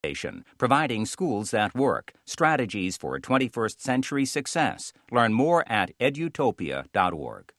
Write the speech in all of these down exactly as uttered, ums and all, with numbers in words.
providing schools that work. Strategies for twenty-first century success. Learn more at edutopia dot org.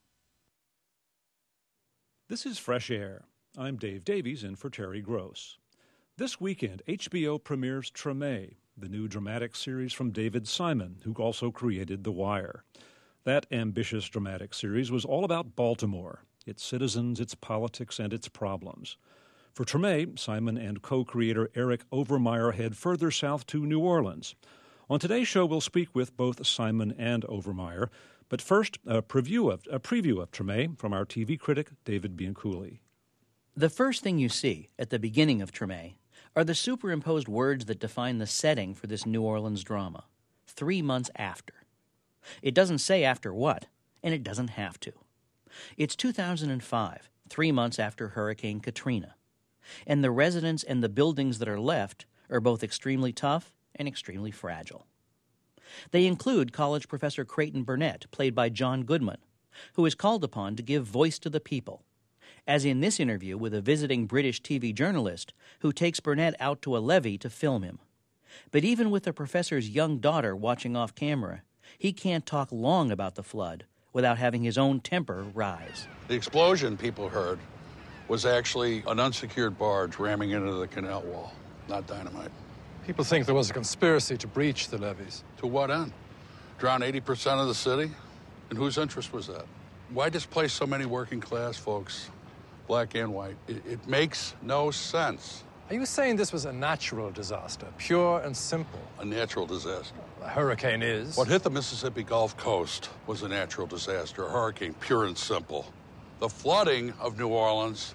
This is Fresh Air. I'm Dave Davies in for Terry Gross. This weekend, H B O premieres Treme, the new dramatic series from David Simon, who also created The Wire. That ambitious dramatic series was all about Baltimore, its citizens, its politics, and its problems. For Treme, Simon and co-creator Eric Overmyer head further south to New Orleans. On today's show, we'll speak with both Simon and Overmyer. But first, a preview of, a preview of Treme from our T V critic, David Bianculli. The first thing you see at the beginning of Treme are the superimposed words that define the setting for this New Orleans drama. Three months after. It doesn't say after what, and it doesn't have to. It's two thousand five, three months after Hurricane Katrina. And the residents and the buildings that are left are both extremely tough and extremely fragile. They include college professor Creighton Burnett, played by John Goodman, who is called upon to give voice to the people, as in this interview with a visiting British T V journalist who takes Burnett out to a levee to film him. But even with the professor's young daughter watching off camera, he can't talk long about the flood without having his own temper rise. The explosion people heard was actually an unsecured barge ramming into the canal wall, not dynamite. People think there was a conspiracy to breach the levees. To what end? Drown eighty percent of the city? And whose interest was that? Why displace so many working class folks, black and white? It, it makes no sense. Are you saying this was a natural disaster, pure and simple? A natural disaster. A hurricane is. What hit the Mississippi Gulf Coast was a natural disaster, a hurricane, pure and simple. The flooding of New Orleans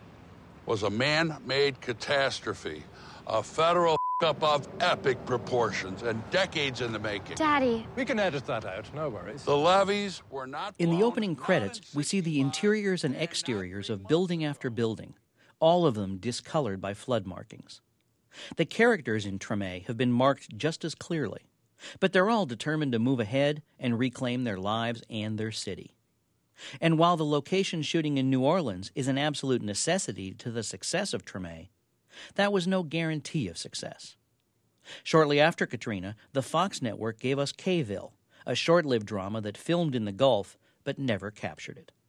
was a man-made catastrophe, a federal up of epic proportions and decades in the making. Daddy. We can edit that out, no worries. The levees were not In the blown, opening credits, we see the interiors and exteriors of building after building, all of them discolored by flood markings. The characters in Treme have been marked just as clearly, but they're all determined to move ahead and reclaim their lives and their city. And while the location shooting in New Orleans is an absolute necessity to the success of Treme, that was no guarantee of success. Shortly after Katrina, the Fox network gave us K-ville, a short-lived drama that filmed in the Gulf but never captured it.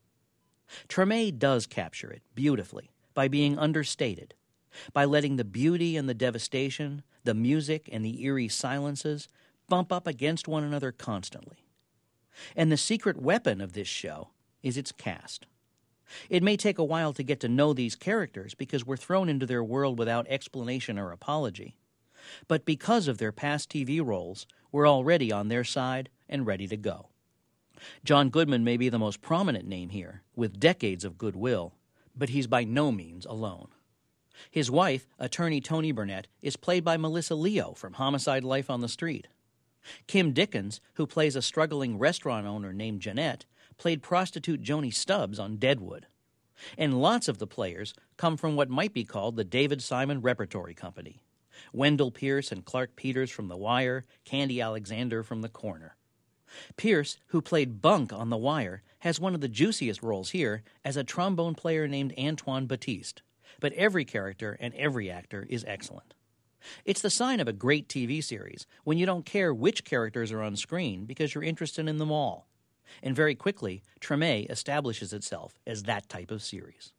Treme does capture it beautifully by being understated, by letting the beauty and the devastation, the music and the eerie silences bump up against one another constantly. And the secret weapon of this show is its cast. It may take a while to get to know these characters because we're thrown into their world without explanation or apology. But because of their past T V roles, we're already on their side and ready to go. John Goodman may be the most prominent name here, with decades of goodwill, but he's by no means alone. His wife, attorney Toni Burnett, is played by Melissa Leo from Homicide: Life on the Street. Kim Dickens, who plays a struggling restaurant owner named Jeanette, played prostitute Joni Stubbs on Deadwood. And lots of the players come from what might be called the David Simon Repertory Company. Wendell Pierce and Clark Peters from The Wire, Candy Alexander from The Corner. Pierce, who played Bunk on The Wire, has one of the juiciest roles here as a trombone player named Antoine Batiste. But every character and every actor is excellent. It's the sign of a great T V series when you don't care which characters are on screen because you're interested in them all. And very quickly, Treme establishes itself as that type of series.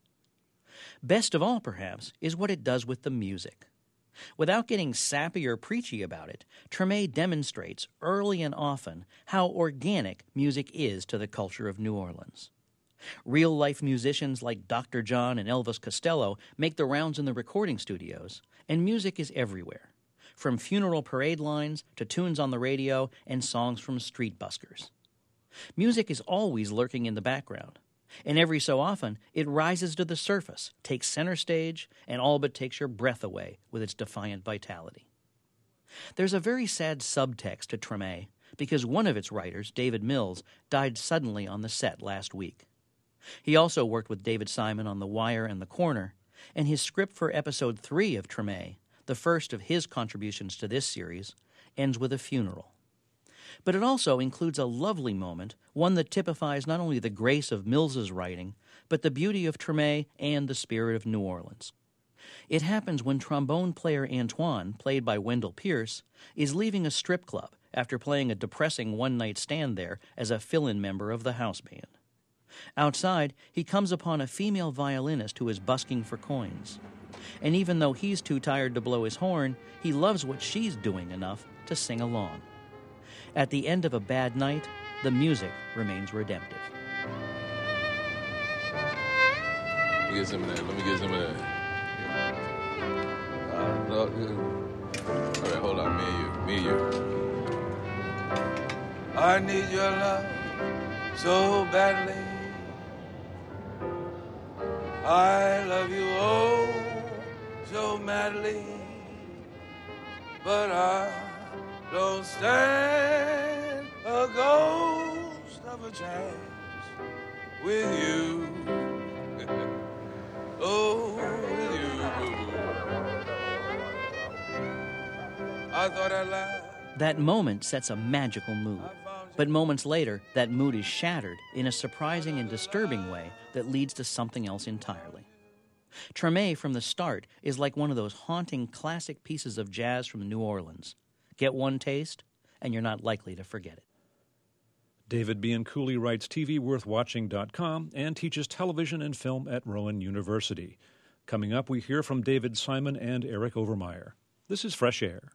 Best of all, perhaps, is what it does with the music. Without getting sappy or preachy about it, Treme demonstrates early and often how organic music is to the culture of New Orleans. Real-life musicians like Doctor John and Elvis Costello make the rounds in the recording studios, and music is everywhere, from funeral parade lines to tunes on the radio and songs from street buskers. Music is always lurking in the background, and every so often it rises to the surface, takes center stage, and all but takes your breath away with its defiant vitality. There's a very sad subtext to Treme because one of its writers, David Mills, died suddenly on the set last week. He also worked with David Simon on The Wire and The Corner, and his script for episode three of Treme, the first of his contributions to this series, ends with a funeral. But it also includes a lovely moment, one that typifies not only the grace of Mills's writing, but the beauty of Treme and the spirit of New Orleans. It happens when trombone player Antoine, played by Wendell Pierce, is leaving a strip club after playing a depressing one-night stand there as a fill-in member of the house band. Outside, he comes upon a female violinist who is busking for coins. And even though he's too tired to blow his horn, he loves what she's doing enough to sing along. At the end of a bad night, the music remains redemptive. Let me get some of that. Let me get some of that. Uh, no, all right, hold on. Me and you. Me and you. I need your love so badly. I love you oh so madly. But I don't stand a ghost of a chance with you. Oh, with you. I thought I lied. That moment sets a magical mood. But moments later, that mood is shattered in a surprising and disturbing way that leads to something else entirely. Treme, from the start, is like one of those haunting classic pieces of jazz from New Orleans. Get one taste, and you're not likely to forget it. David Bianculli writes T V worth watching dot com and teaches television and film at Rowan University. Coming up, we hear from David Simon and Eric Overmyer. This is Fresh Air.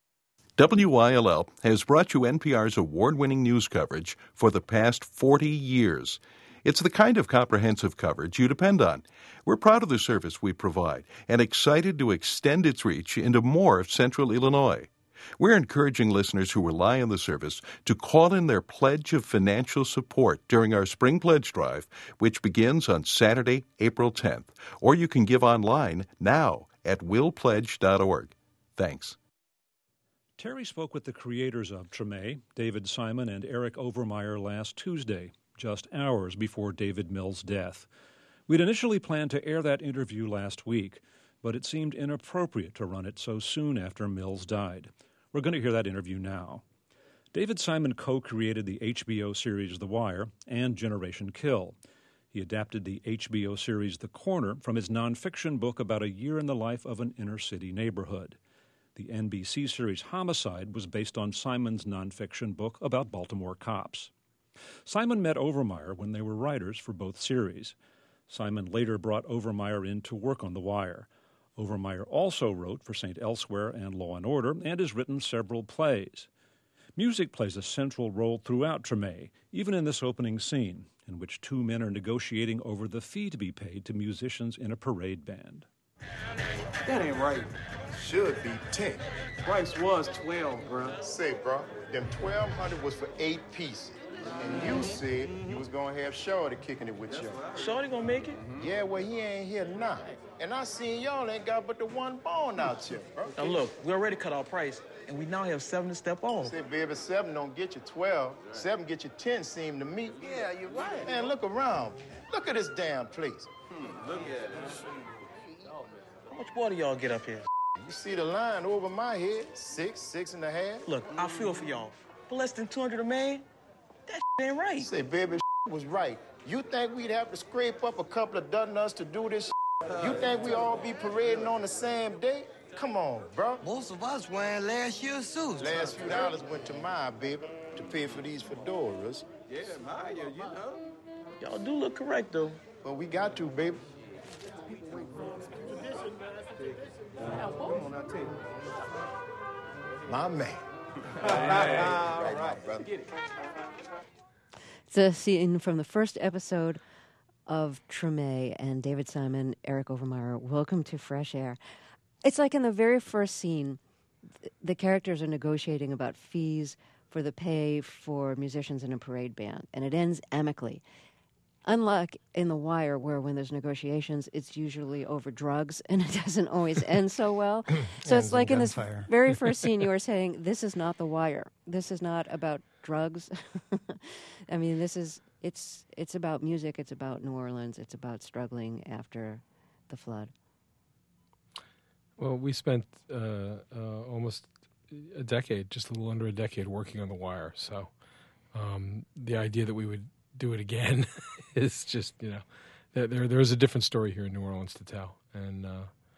W Y L L has brought you N P R's award-winning news coverage for the past forty years. It's the kind of comprehensive coverage you depend on. We're proud of the service we provide and excited to extend its reach into more of Central Illinois. We're encouraging listeners who rely on the service to call in their pledge of financial support during our Spring Pledge Drive, which begins on Saturday, April tenth. Or you can give online now at will pledge dot org. Thanks. Terry spoke with the creators of Treme, David Simon and Eric Overmyer, last Tuesday, just hours before David Mills' death. We'd initially planned to air that interview last week, but it seemed inappropriate to run it so soon after Mills died. We're going to hear that interview now. David Simon co-created the H B O series The Wire and Generation Kill. He adapted the H B O series The Corner from his nonfiction book about a year in the life of an inner-city neighborhood. The N B C series Homicide was based on Simon's nonfiction book about Baltimore cops. Simon met Overmyer when they were writers for both series. Simon later brought Overmyer in to work on The Wire. Overmyer also wrote for Saint Elsewhere and Law and Order and has written several plays. Music plays a central role throughout Treme, even in this opening scene, in which two men are negotiating over the fee to be paid to musicians in a parade band. That ain't right. Should be ten. Price was twelve, bro. Say, bro, them twelve hundred was for eight pieces. And you said you was gonna have Shorty kicking it with you. Shorty gonna make it? Mm-hmm. Yeah, well, he ain't here now. And I seen y'all ain't got but the one bone out here, bro. Now look, we already cut our price, and we now have seven to step on. Say, baby, seven don't get you twelve. Seven get you ten, seem to me. Yeah, you're right. Man, look around. Look at this damn place. Hmm, look at it. How much water y'all get up here? You see the line over my head, six, six and a half. Look, I feel for y'all. But less than two hundred a man? That ain't right. Say, baby, was right. You think we'd have to scrape up a couple of dozen us to do this? You think we all be parading on the same day? Come on, bro. Most of us wearing last year's suits. Last few dollars went to mine, baby, to pay for these fedoras. Yeah, Maya, you know. Y'all do look correct, though. Well, we got to, baby. My man. Right, right, brother. It's a scene from the first episode of Treme, and David Simon, Eric Overmyer, welcome to Fresh Air. It's like in the very first scene, th- the characters are negotiating about fees for the pay for musicians in a parade band, and it ends amicably. Unlike in The Wire, where when there's negotiations, it's usually over drugs, and it doesn't always end so well. So it's like in this gunfire. very first scene, you were saying, this is not The Wire. This is not about drugs. I mean, this is, it's it's about music, it's about New Orleans, it's about struggling after the flood. Well, we spent uh, uh, almost a decade, just a little under a decade, working on The Wire. So um, the idea that we would do it again is just, you know, there, there there's a different story here in New Orleans to tell. And uh,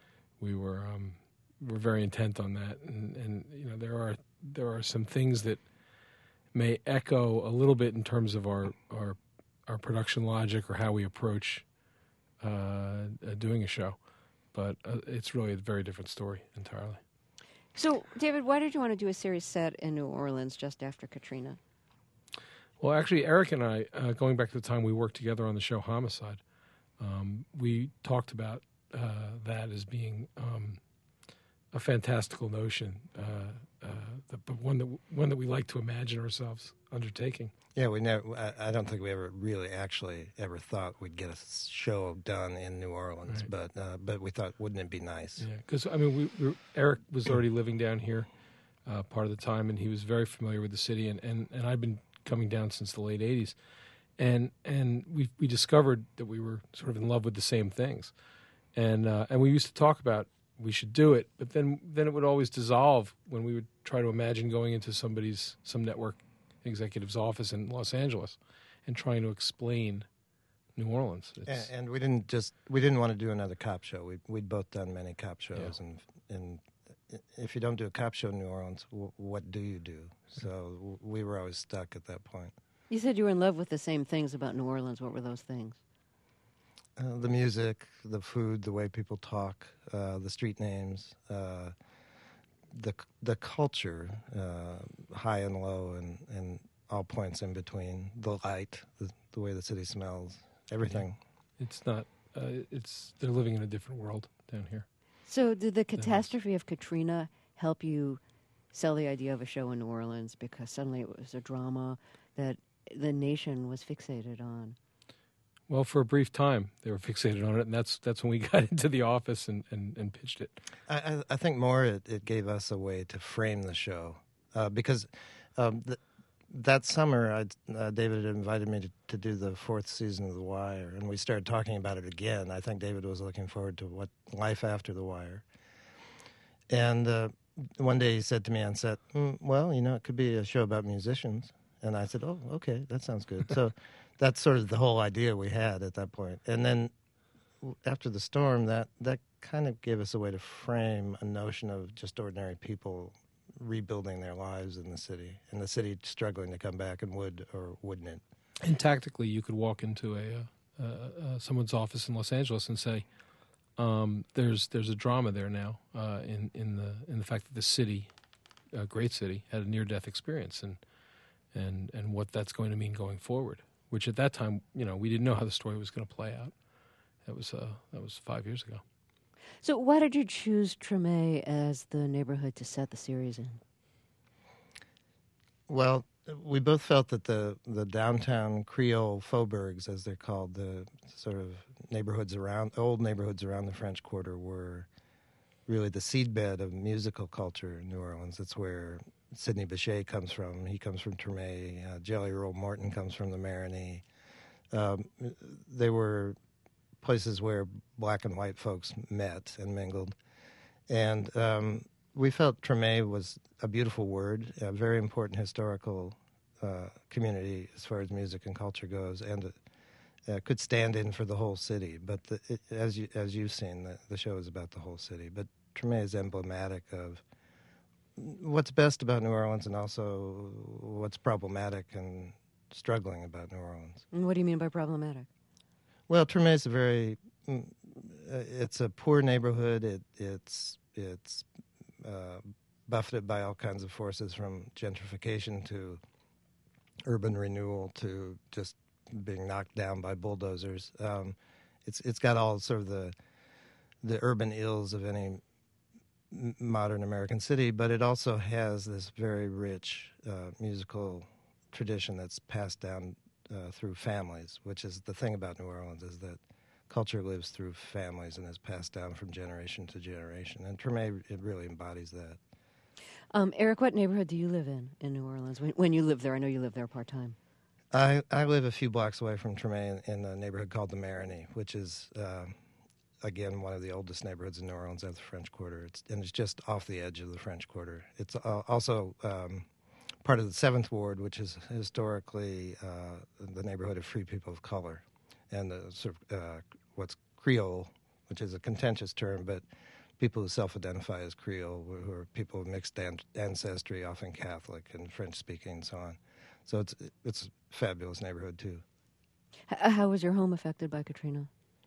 we were um, we're very intent on that, and, and you know there are there are some things that may echo a little bit in terms of our our, our production logic or how we approach uh, uh, doing a show, but uh, it's really a very different story entirely. So, David, why did you want to do a series set in New Orleans just after Katrina? Well, actually, Eric and I, uh, going back to the time we worked together on the show Homicide, um, we talked about uh, that as being um, a fantastical notion, uh, uh, the, but one that one that we like to imagine ourselves undertaking. Yeah, we never. I, I don't think we ever really actually ever thought we'd get a show done in New Orleans, Right. but uh, but we thought, wouldn't it be nice? Yeah, because I mean, we, we, Eric was already living down here uh, part of the time, and he was very familiar with the city, and, and, and I've been coming down since the late eighties, and and we we discovered that we were sort of in love with the same things, and uh, and we used to talk about we should do it, but then then it would always dissolve when we would try to imagine going into somebody's some network executive's office in Los Angeles and trying to explain New Orleans. And, It's, and we didn't just we didn't want to do another cop show. We we'd both done many cop shows, Yeah. and and if you don't do a cop show in New Orleans, w- what do you do? So w- we were always stuck at that point. You said you were in love with the same things about New Orleans. What were those things? Uh, the music, the food, the way people talk, uh, the street names, uh, the the culture, uh, high and low, and, and all points in between. The light, the, the way the city smells, everything. it's not. Uh, it's they're living in a different world down here. So, did the catastrophe of Katrina help you sell the idea of a show in New Orleans because suddenly it was a drama that the nation was fixated on? Well, for a brief time, they were fixated on it, and that's that's when we got into the office and, and, and pitched it. I, I, I think more it, it gave us a way to frame the show uh, because um, th- that summer I'd, uh, David had invited me to, to do the fourth season of The Wire, and we started talking about it again. I think David was looking forward to what life after The Wire. And uh, one day he said to me on set, mm, well, you know, it could be a show about musicians. And I said, oh, okay, that sounds good. So that's sort of the whole idea we had at that point. And then w- after the storm, that, that kind of gave us a way to frame a notion of just ordinary people rebuilding their lives in the city, and the city struggling to come back, and would or wouldn't it. And tactically, you could walk into a uh, uh, uh, someone's office in Los Angeles and say, um, "There's there's a drama there now uh, in in the in the fact that the city, a great city, had a near death experience, and and and what that's going to mean going forward." Which at that time, you know, we didn't know how the story was going to play out. That was uh, that was five years ago. So, why did you choose Treme as the neighborhood to set the series in? Well, we both felt that the, the downtown Creole faubourgs, as they're called, the sort of neighborhoods around, old neighborhoods around the French Quarter, were really the seedbed of musical culture in New Orleans. It's where Sidney Bechet comes from. He comes from Treme. Uh, Jelly Roll Morton comes from the Marigny. Um, they were places where black and white folks met and mingled. And um, we felt Treme was a beautiful word, a very important historical uh, community as far as music and culture goes, and uh, could stand in for the whole city. But the, it, as, you, as you've seen, the, the show is about the whole city. But Treme is emblematic of what's best about New Orleans and also what's problematic and struggling about New Orleans. And what do you mean by problematic? Well, Treme is a very, mm, uh, it's a poor neighborhood. It, it's it's uh, buffeted by all kinds of forces, from gentrification to urban renewal to just being knocked down by bulldozers. Um, it's it's got all sort of the the urban ills of any m- modern American city, but it also has this very rich uh, musical tradition that's passed down Uh, through families, which is the thing about New Orleans, is that culture lives through families and is passed down from generation to generation. And Treme, it really embodies that. Um, Eric, what neighborhood do you live in in New Orleans? When, when you live there, I know you live there part-time. I, I live a few blocks away from Treme in, in a neighborhood called the Marigny, which is, uh, again, one of the oldest neighborhoods in New Orleans at the French Quarter. It's, and it's just off the edge of the French Quarter. It's uh, also um, part of the seventh Ward, which is historically uh, the neighborhood of free people of color, and the sort of uh, what's Creole, which is a contentious term, but people who self-identify as Creole, who who are people of mixed an- ancestry, often Catholic and French-speaking and so on. So it's it's a fabulous neighborhood, too. H- how was your home affected by Katrina?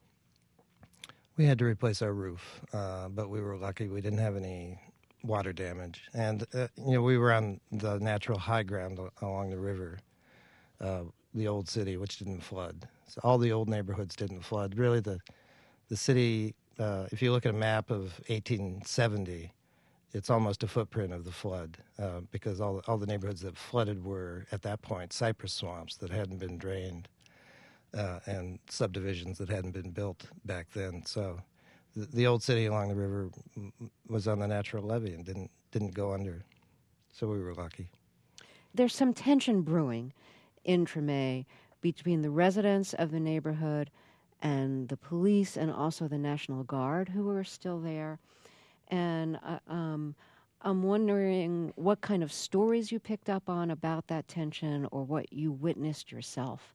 We had to replace our roof, uh, but we were lucky we didn't have any water damage. And, uh, you know, we were on the natural high ground a- along the river, uh, the old city, which didn't flood. So all the old neighborhoods didn't flood. Really, the the city, uh, if you look at a map of eighteen seventy, it's almost a footprint of the flood uh, because all, all the neighborhoods that flooded were, at that point, cypress swamps that hadn't been drained. Uh, and subdivisions that hadn't been built back then. So the, the old city along the river m- was on the natural levee and didn't didn't go under. So we were lucky. There's some tension brewing in Treme between the residents of the neighborhood and the police and also the National Guard who are still there. And uh, um, I'm wondering what kind of stories you picked up on about that tension or what you witnessed yourself.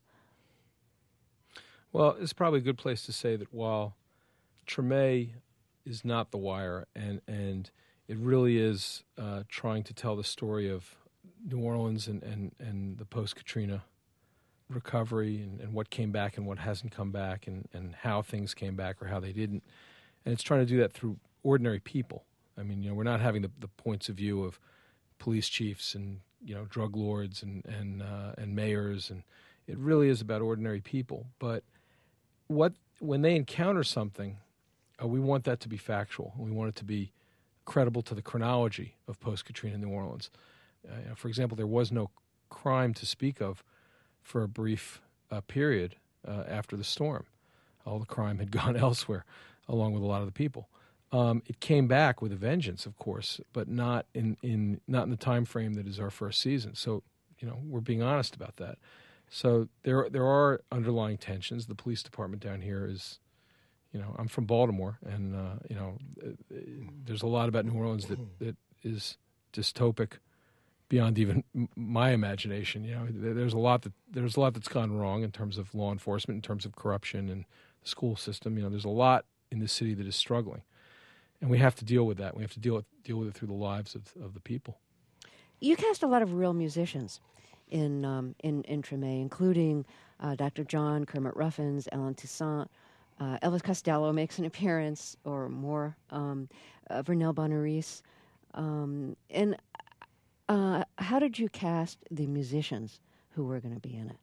Well, it's probably a good place to say that while Treme is not The Wire, and, and it really is uh, trying to tell the story of New Orleans and, and, and the post-Katrina recovery and, and what came back and what hasn't come back and, and how things came back or how they didn't. And it's trying to do that through ordinary people. I mean, you know, we're not having the, the points of view of police chiefs and, you know, drug lords and, and, uh, and mayors, and it really is about ordinary people. But What when they encounter something, uh, we want that to be factual. We want it to be credible to the chronology of post-Katrina New Orleans. Uh, for example, there was no crime to speak of for a brief uh, period uh, after the storm. All the crime had gone elsewhere, along with a lot of the people. Um, it came back with a vengeance, of course, but not in, in not in the time frame that is our first season. So, you know, we're being honest about that. So there there are underlying tensions. The police department down here is, you know, I'm from Baltimore, and, uh, you know, there's a lot about New Orleans that, that is dystopic beyond even my imagination. You know, there's a lot that there's a lot that's gone wrong in terms of law enforcement, in terms of corruption and the school system. You know, there's a lot in the city that is struggling, and we have to deal with that. We have to deal with deal with it through the lives of of the people. You cast a lot of real musicians in um, in, in Treme, including uh, Doctor John, Kermit Ruffins, Ellen Toussaint, uh, Elvis Costello makes an appearance or more, um, uh, Vernell Bonaris. Um, and uh, how did you cast the musicians who were going to be in it?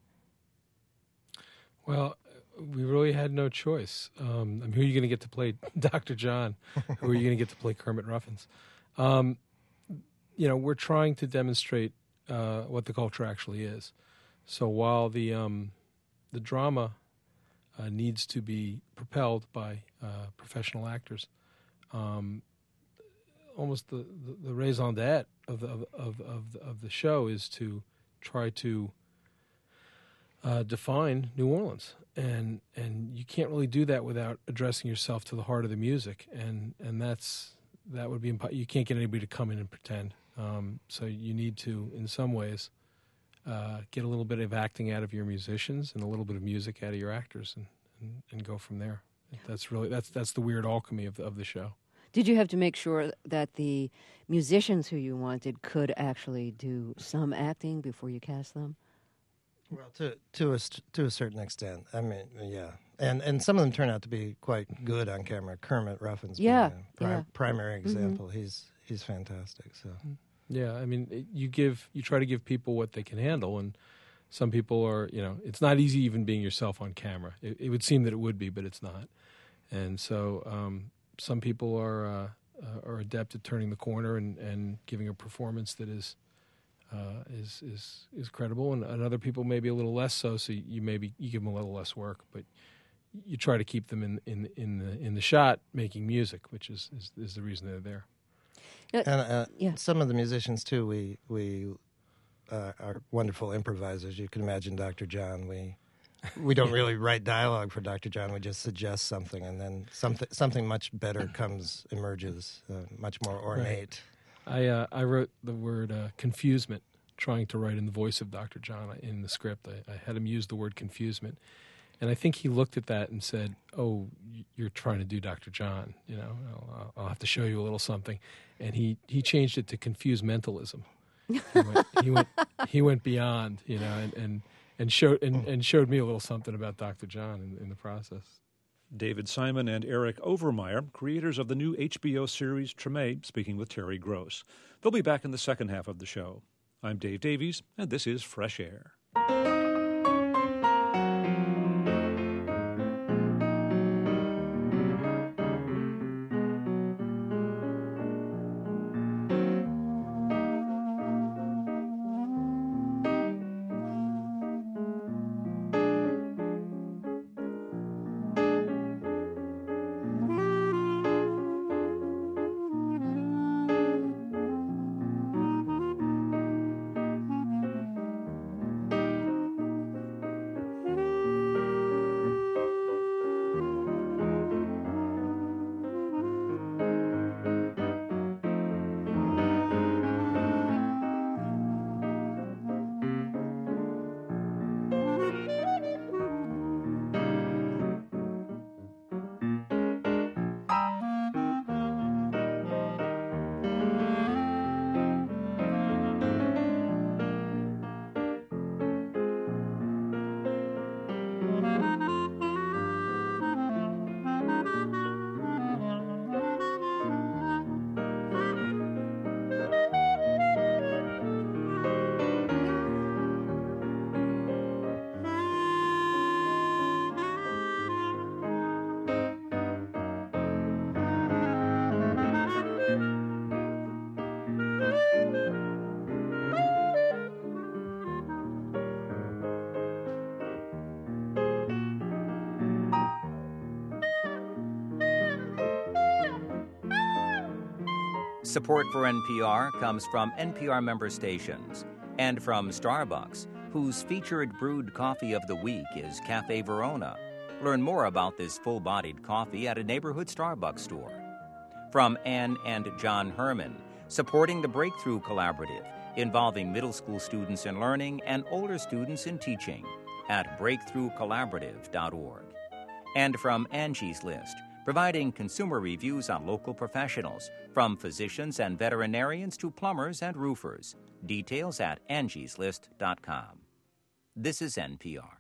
Well, we really had no choice. Um, I mean, who are you going to get to play Doctor John? Who are you going to get to play Kermit Ruffins? Um, you know, we're trying to demonstrate uh, what the culture actually is. So while the um, the drama uh, needs to be propelled by uh, professional actors, um, almost the, the, the raison d'etre of the, of, of, of, the, of the show is to try to uh, define New Orleans. And and you can't really do that without addressing yourself to the heart of the music. And, and that's that would be impo- you can't get anybody to come in and pretend. Um, so you need to, in some ways, uh, get a little bit of acting out of your musicians and a little bit of music out of your actors, and, and, and go from there. That's really that's that's the weird alchemy of the, of the show. Did you have to make sure that the musicians who you wanted could actually do some acting before you cast them? Well, to to a to a certain extent, I mean, yeah, and and some of them turn out to be quite good on camera. Kermit Ruffins, yeah, being a pri- yeah. primary example. Mm-hmm. He's he's fantastic. So, yeah, I mean, you give you try to give people what they can handle, and some people are, you know, it's not easy even being yourself on camera. It, it would seem that it would be, but it's not. And so, um, some people are uh, uh, are adept at turning the corner and, and giving a performance that is. Uh, is is is credible, and, and other people maybe a little less so. So you maybe you give them a little less work, but you try to keep them in in in the in the shot making music, which is is, is the reason they're there. Uh, and uh, yeah. Some of the musicians too, we we uh, are wonderful improvisers. You can imagine Doctor John. We we don't really write dialogue for Doctor John. We just suggest something, and then something something much better comes emerges, uh, much more ornate. Right. I uh, I wrote the word uh, confusement, trying to write in the voice of Doctor John in the script. I, I had him use the word confusement, And I think he looked at that and said, "Oh, you're trying to do Doctor John. You know, I'll, I'll have to show you a little something." And he, he changed it to confused mentalism. He went, he went he went beyond, you know, and, and, and showed and, and showed me a little something about Doctor John in, in the process. David Simon and Eric Overmyer, creators of the new H B O series Treme, speaking with Terry Gross. They'll be back in the second half of the show. I'm Dave Davies, and this is Fresh Air. Support for N P R comes from N P R member stations and from Starbucks, whose featured brewed coffee of the week is Cafe Verona. Learn more about this full-bodied coffee at a neighborhood Starbucks store. From Anne and John Herman, supporting the Breakthrough Collaborative, involving middle school students in learning and older students in teaching at breakthrough collaborative dot org. And from Angie's List, providing consumer reviews on local professionals, from physicians and veterinarians to plumbers and roofers. Details at angies list dot com. This is N P R.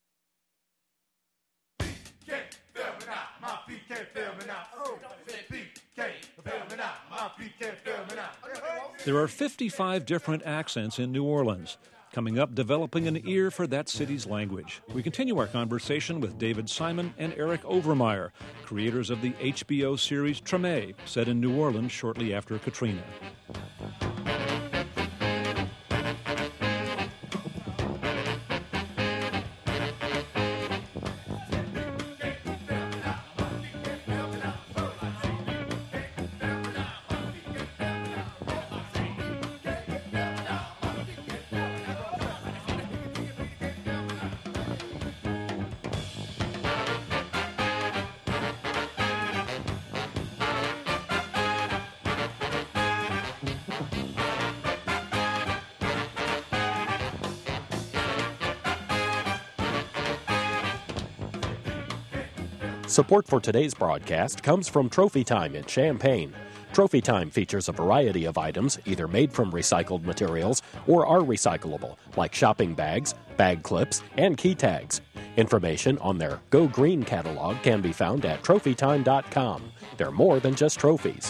There are fifty-five different accents in New Orleans. Coming up, developing an ear for that city's language. We continue our conversation with David Simon and Eric Overmyer, creators of the H B O series Treme, set in New Orleans shortly after Katrina. Support for today's broadcast comes from Trophy Time in Champaign. Trophy Time features a variety of items either made from recycled materials or are recyclable, like shopping bags, bag clips, and key tags. Information on their Go Green catalog can be found at trophy time dot com. They're more than just trophies.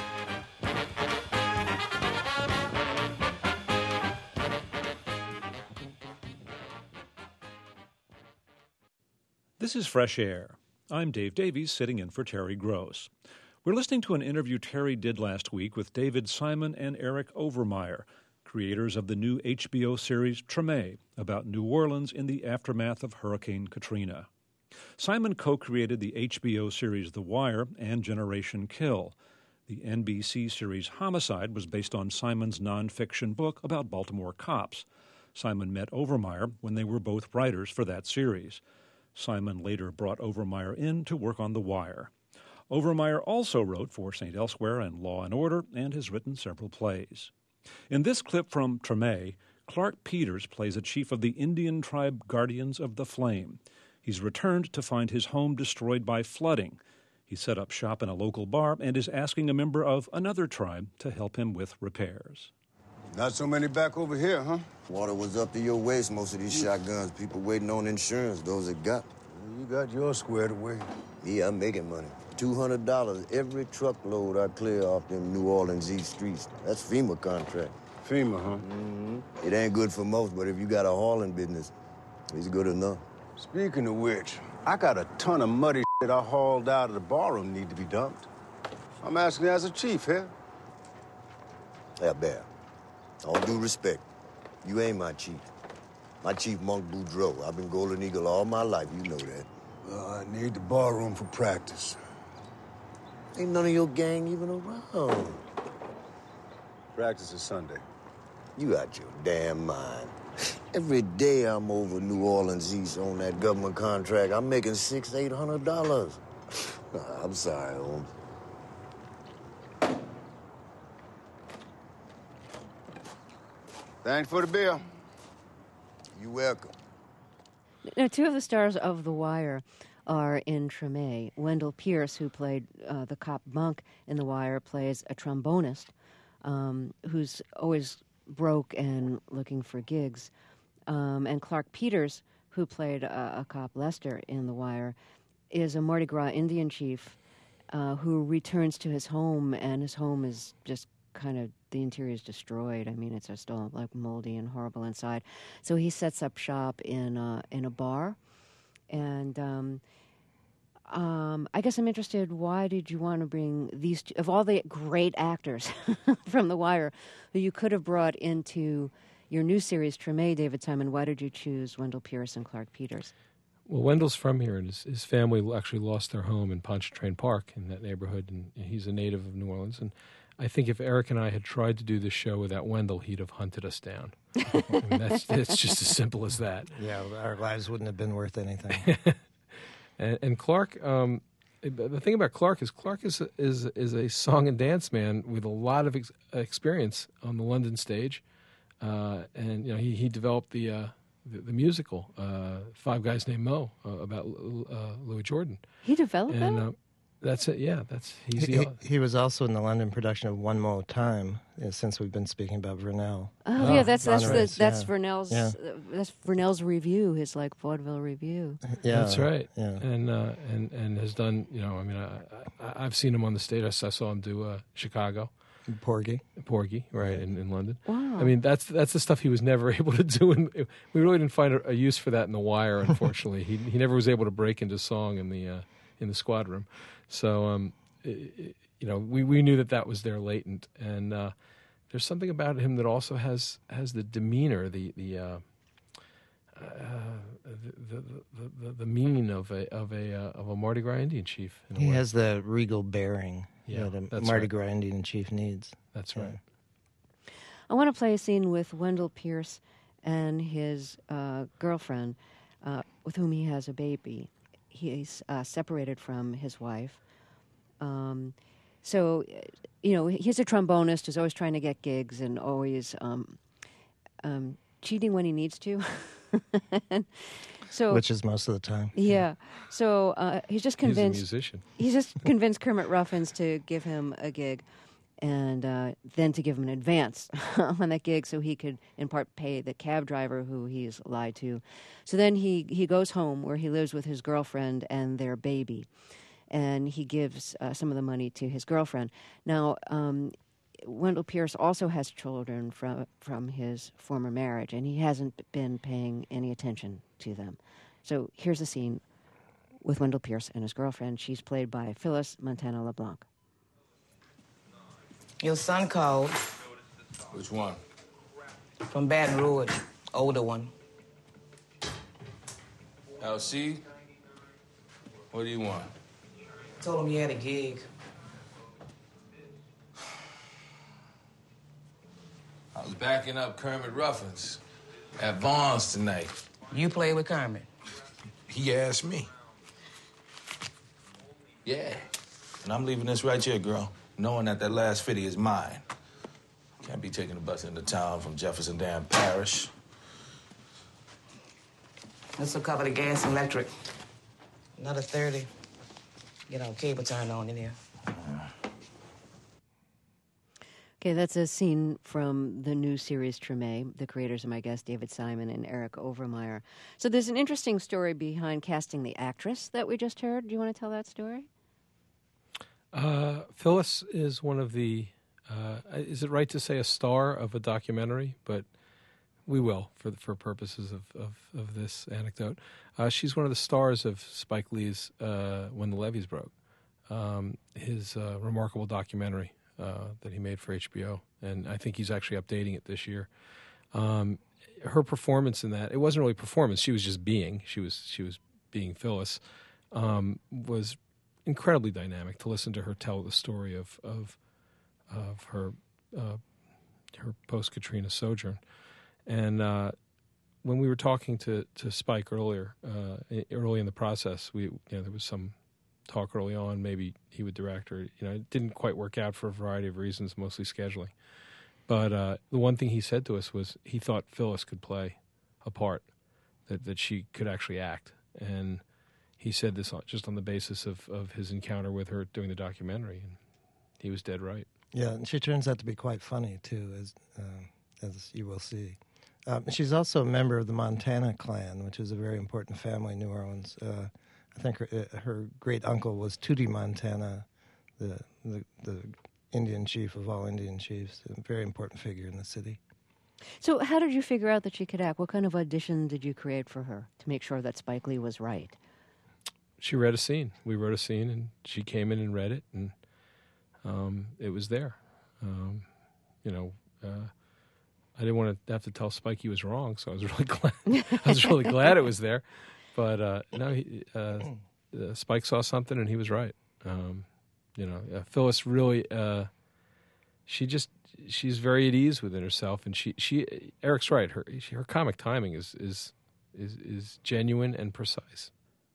This is Fresh Air. I'm Dave Davies, sitting in for Terry Gross. We're listening to an interview Terry did last week with David Simon and Eric Overmyer, creators of the new H B O series Treme, about New Orleans in the aftermath of Hurricane Katrina. Simon co-created the H B O series The Wire and Generation Kill. The N B C series Homicide was based on Simon's nonfiction book about Baltimore cops. Simon met Overmyer when they were both writers for that series. Simon later brought Overmyer in to work on The Wire. Overmyer also wrote for Saint Elsewhere and Law and Order and has written several plays. In this clip from Treme, Clark Peters plays a chief of the Indian tribe Guardians of the Flame. He's returned to find his home destroyed by flooding. He set up shop in a local bar and is asking a member of another tribe to help him with repairs. Not so many back over here, huh? Water was up to your waist, most of these shotguns. People waiting on insurance, those that got. You got yours squared away. Yeah, I'm making money. two hundred dollars every truckload I clear off them New Orleans East streets. That's FEMA contract. FEMA, huh? Mm-hmm. It ain't good for most, but if you got a hauling business, it's good enough. Speaking of which, I got a ton of muddy shit I hauled out of the barroom need to be dumped. I'm asking as a chief here. Yeah, Bear. All due respect, you ain't my chief. My chief, Monk Boudreaux. I've been Golden Eagle all my life, you know that. Well, I need the barroom for practice. Ain't none of your gang even around. Practice is Sunday. You out your damn mind. Every day I'm over New Orleans East on that government contract, I'm making six, eight hundred dollars. I'm sorry, Holmes. Thanks for the bill. You're welcome. Now, two of the stars of The Wire are in Treme. Wendell Pierce, who played uh, the cop Monk in The Wire, plays a trombonist um, who's always broke and looking for gigs. Um, and Clark Peters, who played a, a cop Lester in The Wire, is a Mardi Gras Indian chief uh, who returns to his home, and his home is just kind of, the interior is destroyed. I mean, it's just all like moldy and horrible inside. So he sets up shop in a, in a bar, and um, um, I guess I'm interested, why did you want to bring these two, of all the great actors from The Wire who you could have brought into your new series, Treme, David Simon, why did you choose Wendell Pierce and Clark Peters? Well, Wendell's from here, and his, his family actually lost their home in Pontchartrain Park in that neighborhood, and he's a native of New Orleans. And I think if Eric and I had tried to do this show without Wendell, he'd have hunted us down. I mean, that's, that's just as simple as that. Yeah, our lives wouldn't have been worth anything. and, and Clark, um, the thing about Clark is Clark is a, is is a song and dance man with a lot of ex- experience on the London stage, uh, and you know he he developed the uh, the, the musical uh, Five Guys Named Mo uh, about uh, Louis Jordan. He developed and, that. Uh, That's it. Yeah, that's he's he, the. he, he was also in the London production of One More Time. uh, Since we've been speaking about Vernell. Oh, oh yeah, that's that's Race, the, that's yeah. Vernell's Yeah. uh, that's Vernell's review, his like vaudeville review. Yeah, that's right. Yeah. And uh, and and has done. You know, I mean, I, I, I've seen him on the stage. I saw, I saw him do uh, Chicago, Porgy, Porgy, right in, in London. Wow. I mean, that's that's the stuff he was never able to do, and we really didn't find a, a use for that in The Wire. Unfortunately, he he never was able to break into song in the uh, in the squad room. So. Um, you know, we, we knew that that was there latent, and uh, there's something about him that also has has the demeanor, the the uh, uh, the, the, the the mien of a of a uh, of a Mardi Gras Indian chief. In a he way. has the regal bearing Yeah, that a that's Mardi right. Gras Indian chief needs. That's Yeah. right. I want to play a scene with Wendell Pierce and his uh, girlfriend, uh, with whom he has a baby. He's uh, separated from his wife. Um, so, you know, he's a trombonist who's always trying to get gigs and always um, um, cheating when he needs to. and so, Which is most of the time. Yeah. So uh, he's just convinced. He's a musician. He's just convinced Kermit Ruffins to give him a gig, and uh, then to give him an advance on that gig, so he could, in part, pay the cab driver who he's lied to. So then he he goes home where he lives with his girlfriend and their baby. And he gives uh, some of the money to his girlfriend. Now, um, Wendell Pierce also has children from from his former marriage, and he hasn't been paying any attention to them. So here's a scene with Wendell Pierce and his girlfriend. She's played by Phyllis Montana LeBlanc. Your son called. Which one? From Baton Rouge, older one. L C? What do you want? Told him you had a gig. I was backing up Kermit Ruffins at Vaughn's tonight. You play with Kermit? He asked me. Yeah. And I'm leaving this right here, girl, knowing that that last fifty is mine. Can't be taking a bus into town from Jefferson Dam Parish. This will cover the gas and electric. Another thirty. Get our cable turned on in here. Okay, that's a scene from the new series Treme. The creators are my guest, David Simon and Eric Overmyer. So there's an interesting story behind casting the actress that we just heard. Do you want to tell that story? Uh, Phyllis is one of the, uh, is it right to say a star of a documentary? But we will, for the, for purposes of, of, of this anecdote. Uh, she's one of the stars of Spike Lee's uh, When the Levees Broke, um, his uh, remarkable documentary uh, that he made for H B O. And I think he's actually updating it this year. Um, her performance in that, it wasn't really performance, she was just being. She was, she was being Phyllis, um, was incredibly dynamic to listen to her tell the story of of, of her uh, her post-Katrina sojourn. And uh, when we were talking to, to Spike earlier, uh, early in the process, we you know there was some talk early on, maybe he would direct her. You know, it didn't quite work out for a variety of reasons, mostly scheduling. But uh, the one thing he said to us was he thought Phyllis could play a part, that, that she could actually act. And he said this just on the basis of, of his encounter with her doing the documentary, and he was dead right. Yeah, and she turns out to be quite funny, too, as uh, as you will see. Um, she's also a member of the Montana clan, which is a very important family in New Orleans. Uh, I think her, uh, her great-uncle was Tutti Montana, the, the the Indian chief of all Indian chiefs, a very important figure in the city. So how did you figure out that she could act? What kind of audition did you create for her to make sure that Spike Lee was right? She read a scene. We wrote a scene, and she came in and read it, and um, it was there. Um, you know, uh, I didn't want to have to tell Spike he was wrong, so I was really glad. I was really glad it was there. But uh, no, he, uh, uh, Spike saw something, and he was right. Um, you know, uh, Phyllis really, uh, she just, she's very at ease within herself, and she, she, Eric's right. Her, she, her comic timing is is is is genuine and precise.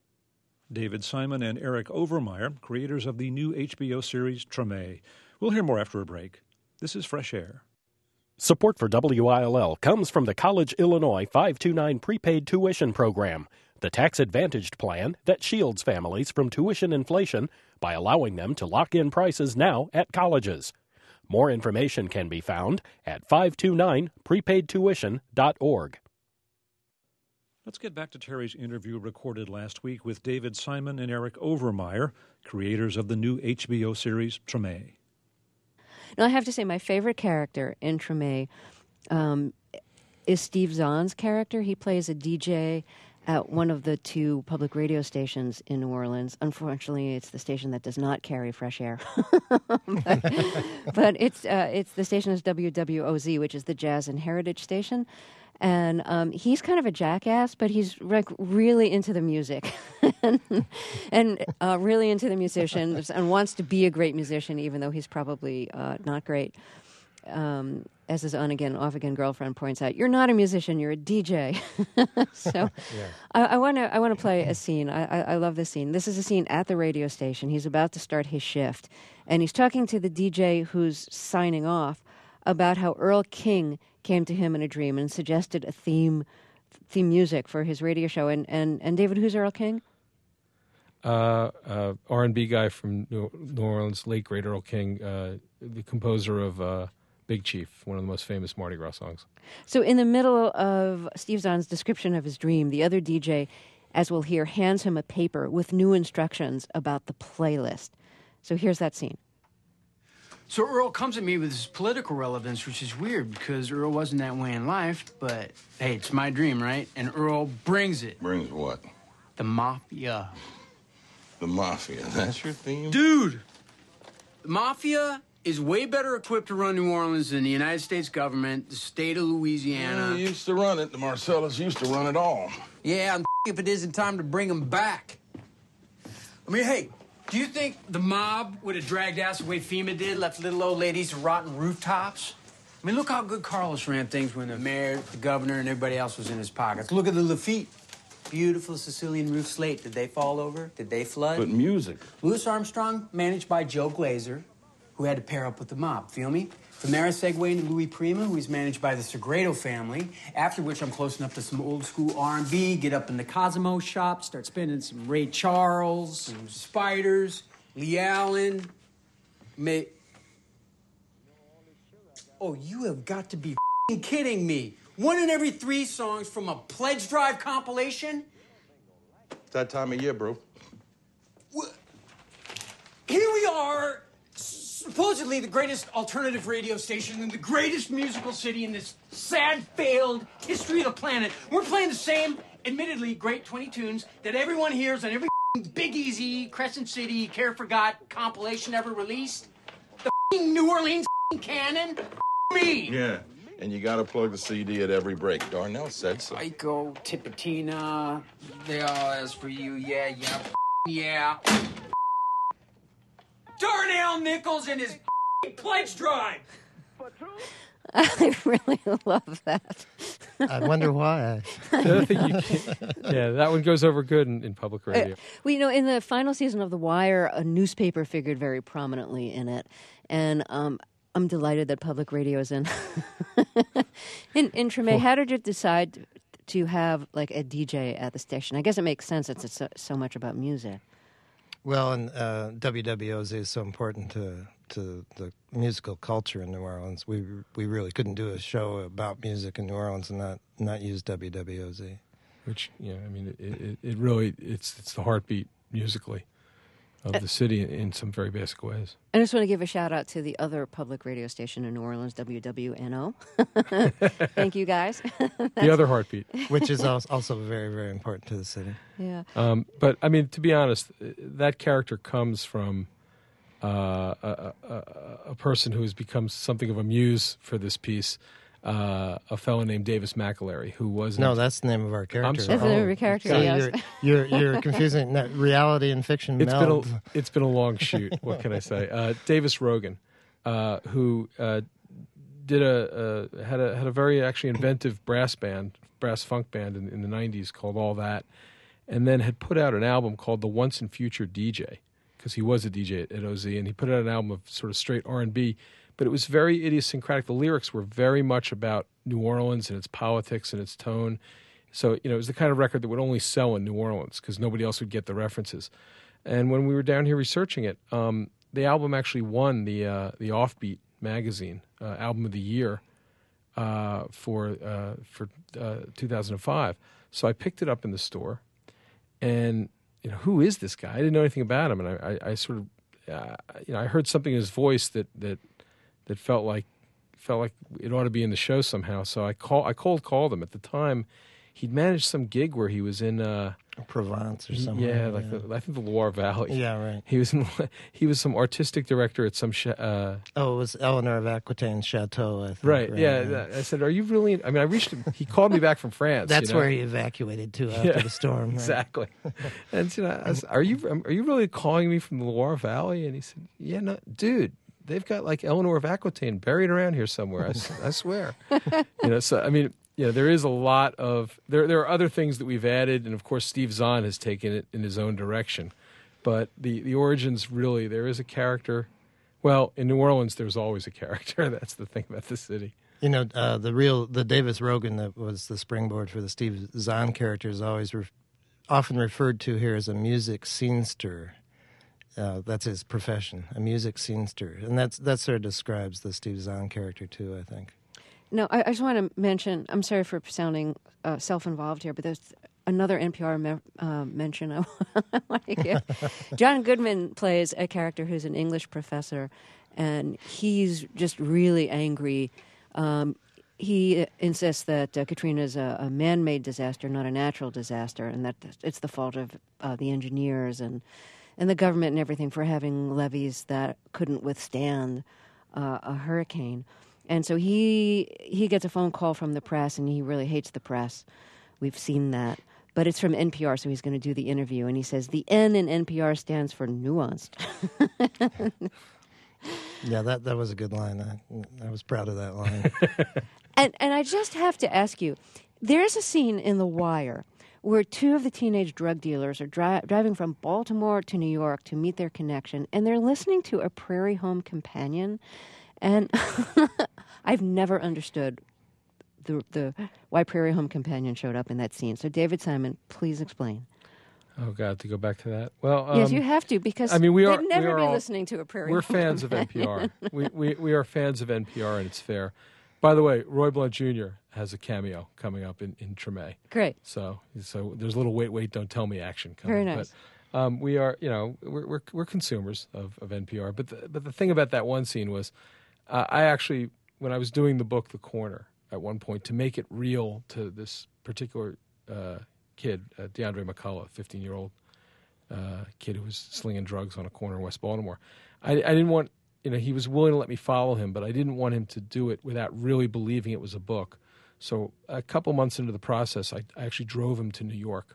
David Simon and Eric Overmyer, creators of the new H B O series Treme. We'll hear more after a break. This is Fresh Air. Support for W I L L comes from the College Illinois five two nine prepaid tuition program, the tax-advantaged plan that shields families from tuition inflation by allowing them to lock in prices now at colleges. More information can be found at five two nine prepaid tuition dot org. Let's get back to Terry's interview recorded last week with David Simon and Eric Overmyer, creators of the new H B O series Treme. Now, I have to say, my favorite character in Treme um, is Steve Zahn's character. He plays a D J at one of the two public radio stations in New Orleans. Unfortunately, it's the station that does not carry fresh air. but, but it's uh, it's the station is W W O Z, which is the Jazz and Heritage station. And um, he's kind of a jackass, but he's like really into the music and, and uh, really into the musicians and wants to be a great musician, even though he's probably uh, not great. Um, as his on-again, off-again girlfriend points out, you're not a musician, you're a D J. so yeah. I want to I want to play a scene. I, I, I love this scene. This is a scene at the radio station. He's about to start his shift, and he's talking to the D J who's signing off about how Earl King came to him in a dream and suggested a theme theme music for his radio show. And, and, and David, who's Earl King? Uh, uh, R and B guy from New Orleans, late great Earl King, uh, the composer of uh, Big Chief, one of the most famous Mardi Gras songs. So in the middle of Steve Zahn's description of his dream, the other D J, as we'll hear, hands him a paper with new instructions about the playlist. So here's that scene. So Earl comes at me with his political relevance, which is weird because Earl wasn't that way in life, but hey, it's my dream, right? And Earl brings it. Brings what? The mafia. The mafia, that's your theme? Dude! The mafia is way better equipped to run New Orleans than the United States government, the state of Louisiana. Yeah, used to run it. The Marcellus used to run it all. Yeah, and if it isn't time to bring them back. I mean, hey, do you think the mob would have dragged ass the way FEMA did, left little old ladies to rotting rooftops? I mean, look how good Carlos ran things when the mayor, the governor, and everybody else was in his pockets. Look at the Lafitte. Beautiful Sicilian roof slate. Did they fall over? Did they flood? But music. Louis Armstrong, managed by Joe Glazer, who had to pair up with the mob. Feel me? From there, I segue into Louis Prima, who is managed by the Segredo family, after which I'm close enough to some old school R and B, get up in the Cosimo shop, start spinning some Ray Charles, some Spiders, Lee Allen, May... Oh, you have got to be f***ing kidding me. One in every three songs from a Pledge Drive compilation? It's that time of year, bro. Here we are, supposedly the greatest alternative radio station in the greatest musical city in this sad, failed history of the planet. We're playing the same, admittedly great twenty tunes that everyone hears on every Big Easy, Crescent City, Care Forgot compilation ever released. The New Orleans canon. Me. Yeah, and you gotta plug the C D at every break. Darnell said so. Psycho, Tipatina, they all ask for you, yeah, yeah, yeah. Darnell Nichols and his Pledge Drive. I really love that. I wonder why. The other thing you can, yeah, that one goes over good in, in public radio. Uh, well, you know, in the final season of The Wire, a newspaper figured very prominently in it, and um, I'm delighted that public radio is in. in in Treme, how did you decide to have like a D J at the station? I guess it makes sense. It's, it's so, so much about music. Well, and uh, W W O Z is so important to to the musical culture in New Orleans. We we really couldn't do a show about music in New Orleans and not, not use W W O Z. Which, yeah, I mean, it, it, it really, it's it's the heartbeat musically of the city in, in some very basic ways. I just want to give a shout out to the other public radio station in New Orleans, W W N O. Thank you, guys. The other heartbeat. Which is also very, very important to the city. Yeah. Um, but, I mean, to be honest, that character comes from uh, a, a, a person who has become something of a muse for this piece, uh, a fellow named Davis McAlery, who was... No, that's the name of our character. I'm sorry. That's the name of your character, so yes. You're, you're, you're confusing no, reality and fiction It's meld. been, a, it's been a long shoot, what can I say? Uh, Davis Rogan, uh, who uh, did a, a had a had a very actually inventive brass band, brass funk band in, in the nineties called All That, and then had put out an album called The Once and Future D J, because he was a D J at, at O Z, and he put out an album of sort of straight R and B, but it was very idiosyncratic. The lyrics were very much about New Orleans and its politics and its tone. So, you know, it was the kind of record that would only sell in New Orleans because nobody else would get the references. And when we were down here researching it, um, the album actually won the uh, the Offbeat magazine uh, album of the year uh, for uh, for uh, two thousand five. So I picked it up in the store, and you know, who is this guy? I didn't know anything about him, and I, I, I sort of, uh, you know, I heard something in his voice that that that felt like felt like it ought to be in the show somehow. So I call I cold called him. At the time, he'd managed some gig where he was in uh, Provence or he- something. Yeah, like The, I think the Loire Valley. Yeah, right. He was in, he was some artistic director at some sh- uh, Oh, it was Eleanor of Aquitaine's chateau, I think. right. Yeah, I said, "Are you really?" I mean, I reached him. He called me back from France. That's you know? where he evacuated to after Yeah, the storm. Right? Exactly. And you know, I said, "Are you are you really calling me from the Loire Valley?" And he said, "Yeah, no, dude. They've got like Eleanor of Aquitaine buried around here somewhere. I, s- I swear." You know, so I mean, you know, there is a lot of there. There are other things that we've added, and of course, Steve Zahn has taken it in his own direction. But the the origins really, there is a character. Well, in New Orleans, there's always a character. That's the thing about the city. You know, uh, the real the Davis Rogan that was the springboard for the Steve Zahn character is always re- often referred to here as a music scenester. Uh, that's his profession, a music scenester, and that's that sort of describes the Steve Zahn character too, I think. No, I, I just want to mention, I'm sorry for sounding uh, self-involved here, but there's another N P R me- uh, mention I want to give. John Goodman plays a character who's an English professor, and he's just really angry. Um, he insists that uh, Katrina is a, a man-made disaster, not a natural disaster, and that it's the fault of uh, the engineers and and the government and everything for having levees that couldn't withstand uh, a hurricane. And so he he gets a phone call from the press, and he really hates the press. We've seen that. But it's from N P R, so he's going to do the interview. And he says, the N in N P R stands for nuanced. Yeah, that that was a good line. I, I was proud of that line. and and I just have to ask you, there's a scene in The Wire where two of the teenage drug dealers are dri- driving from Baltimore to New York to meet their connection, and they're listening to A Prairie Home Companion. And I've never understood the the why Prairie Home Companion showed up in that scene. So, David Simon, please explain. Oh God, to go back to that. Well, um, yes, you have to, because I mean, we they'd are, never we are be all, listening to a Prairie We're Home fans of N P R. we, we we are fans of N P R, and it's fair. By the way, Roy Blunt Junior has a cameo coming up in, in Treme. Great. So so there's a little wait, wait, don't tell me action coming. Very nice. But, um, we are, you know, we're we're, we're consumers of, of N P R. But the, but the thing about that one scene was, uh, I actually, when I was doing the book The Corner at one point, to make it real to this particular uh, kid, uh, DeAndre McCullough, fifteen-year-old uh, kid who was slinging drugs on a corner in West Baltimore, I, I didn't want, you know, he was willing to let me follow him, but I didn't want him to do it without really believing it was a book. So a couple months into the process, I, I actually drove him to New York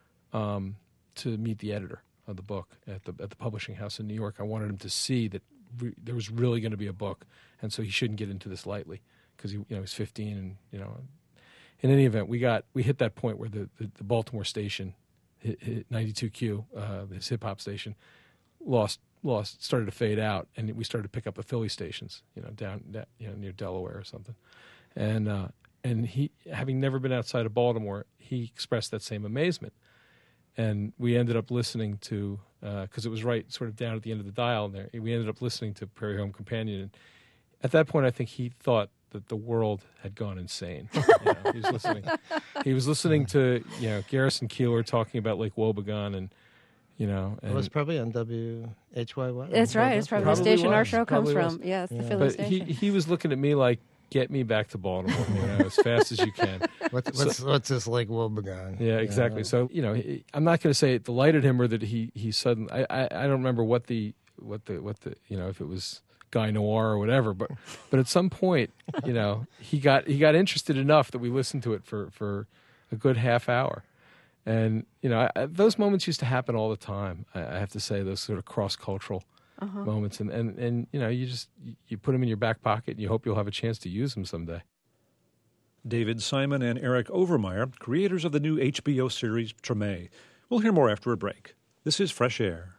um, to meet the editor of the book at the at the publishing house in New York. I wanted him to see that re- there was really going to be a book, and so he shouldn't get into this lightly because he, you know, he was fifteen, and you know, in any event, we got we hit that point where the the, the Baltimore station, hit, hit ninety-two Q, uh, this hip hop station, lost. lost started to fade out, and we started to pick up the Philly stations, you know, down, you know, near Delaware or something. And uh, and he, having never been outside of Baltimore, he expressed that same amazement. And we ended up listening to, because uh, it was right sort of down at the end of the dial there, we ended up listening to Prairie Home Companion. And at that point, I think he thought that the world had gone insane. You know, he was listening. He was listening to, you know, Garrison Keillor talking about Lake Wobegon, and you know, and it was probably on W H Y Y. That's right. It's probably, probably the station was. Our show comes probably from. Was. Yes, yeah. the Philly but station. He, he was looking at me like, get me back to Baltimore, you know, as fast as you can. What's, so, what's, what's this Lake Wobegon? Yeah, exactly. Yeah. So, you know, he, I'm not going to say it delighted him or that he, he suddenly, I, I, I don't remember what the, what the, what the, you know, if it was Guy Noir or whatever, but, but at some point, you know, he got, he got interested enough that we listened to it for, for a good half hour. And, you know, I, those moments used to happen all the time, I, I have to say, those sort of cross-cultural uh-huh. moments. And, and, and, you know, you just, you put them in your back pocket and you hope you'll have a chance to use them someday. David Simon and Eric Overmyer, creators of the new H B O series Treme. We'll hear more after a break. This is Fresh Air.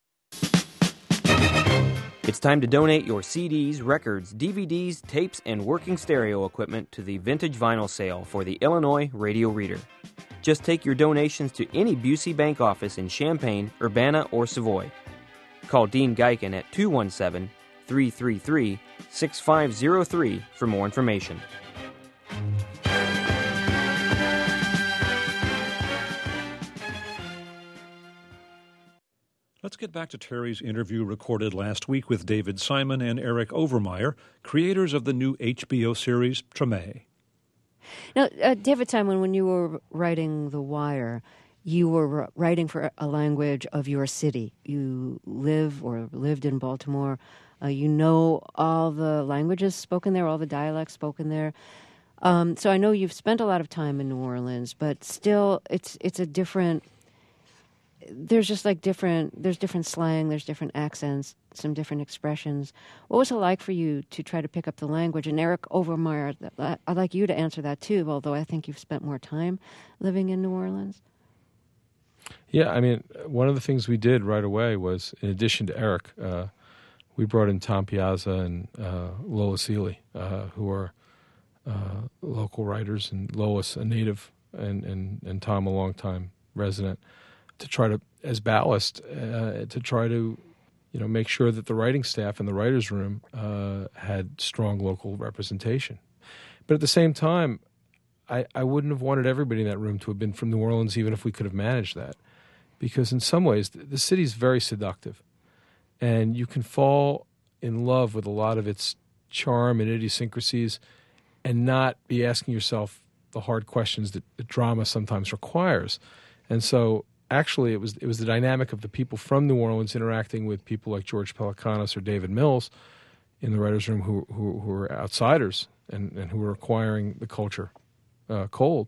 It's time to donate your C Ds, records, D V Ds, tapes, and working stereo equipment to the Vintage Vinyl Sale for the Illinois Radio Reader. Just take your donations to any Busey Bank office in Champaign, Urbana, or Savoy. Call Dean Geiken at two one seven, three three three, six five zero three for more information. Let's get back to Terry's interview recorded last week with David Simon and Eric Overmyer, creators of the new H B O series Treme. Now, uh, David Simon, when you were writing The Wire, you were writing for a language of your city. You live or lived in Baltimore. Uh, you know all the languages spoken there, all the dialects spoken there. Um, so I know you've spent a lot of time in New Orleans, but still, it's it's a different. There's just like different. There's different slang. There's different accents. Some different expressions. What was it like for you to try to pick up the language? And Eric Overmyer, I'd like you to answer that too, although I think you've spent more time living in New Orleans. Yeah, I mean, one of the things we did right away was, in addition to Eric, uh, we brought in Tom Piazza and uh, Lola Seeley, uh, who are uh, local writers, and Lois, a native, and, and, and Tom, a longtime resident, to try to, as ballast, uh, to try to, you know, make sure that the writing staff in the writer's room uh, had strong local representation. But at the same time, I, I wouldn't have wanted everybody in that room to have been from New Orleans, even if we could have managed that. Because in some ways, the, the city's very seductive. And you can fall in love with a lot of its charm and idiosyncrasies and not be asking yourself the hard questions that, that drama sometimes requires. And so actually, it was it was the dynamic of the people from New Orleans interacting with people like George Pelecanos or David Mills in the writer's room who who, who were outsiders and, and who were acquiring the culture uh, cold.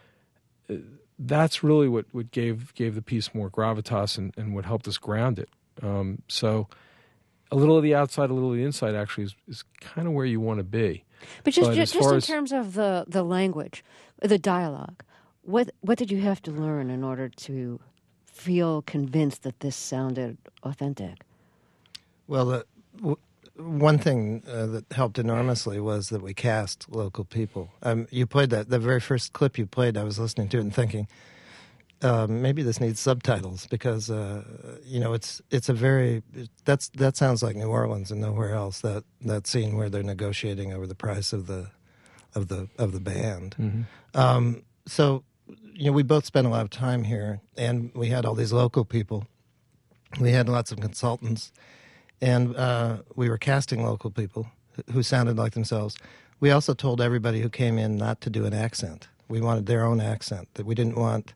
That's really what, what gave gave the piece more gravitas and, and what helped us ground it. Um, so a little of the outside, a little of the inside actually is, is kind of where you want to be. But just, but just, just in as, terms of the, the language, the dialogue, what what did you have to learn in order to feel convinced that this sounded authentic? Well, the, w- one thing uh, that helped enormously was that we cast local people. Um, you played that, the very first clip you played, I was listening to it and thinking, uh, maybe this needs subtitles because, uh, you know, it's it's a very, that's that sounds like New Orleans and nowhere else, that, that scene where they're negotiating over the price of the of the, of the band. Mm-hmm. Um, so, you know, we both spent a lot of time here, and we had all these local people. We had lots of consultants, and uh, we were casting local people who sounded like themselves. We also told everybody who came in not to do an accent. We wanted their own accent, that we didn't want